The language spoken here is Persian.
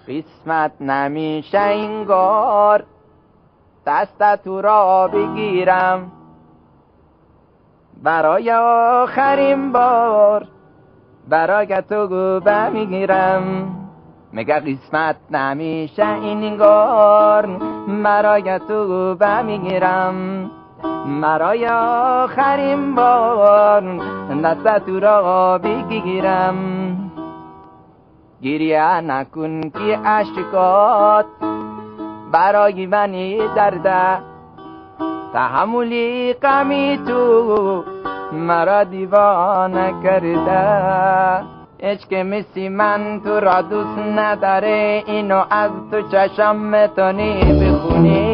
قسمت نمیشه اینگار دست تو را بگیرم، برای آخرین بار برای تو گوبه میگیرم. میگه قسمت نمیشه اینگار برای تو گوبه میگیرم، برای آخرین بار دست تو را بگیرم. گریه نکن که عشقات برای منی درده، تحملی غمی تو مرا دیوانه کرده. هیچ که مثل من تو را دوست نداره، اینو از تو چشم میتونی بخونی.